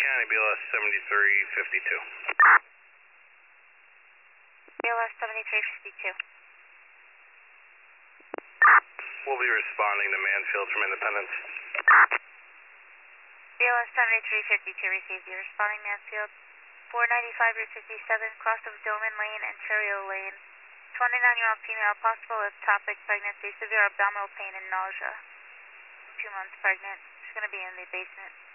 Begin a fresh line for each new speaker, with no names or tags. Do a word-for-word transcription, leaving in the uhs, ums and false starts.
County, B L S seventy-three fifty-two.
B L S seventy-three fifty-two.
We'll be responding to Mansfield from Independence.
B L S seventy-three fifty-two received. You're responding Mansfield. four ninety-five Route fifty-seven, cross of Doman Lane and Cherio Lane. twenty-nine-year-old female, possible ectopic pregnancy, severe abdominal pain and nausea. Two months pregnant. She's going to be in the basement.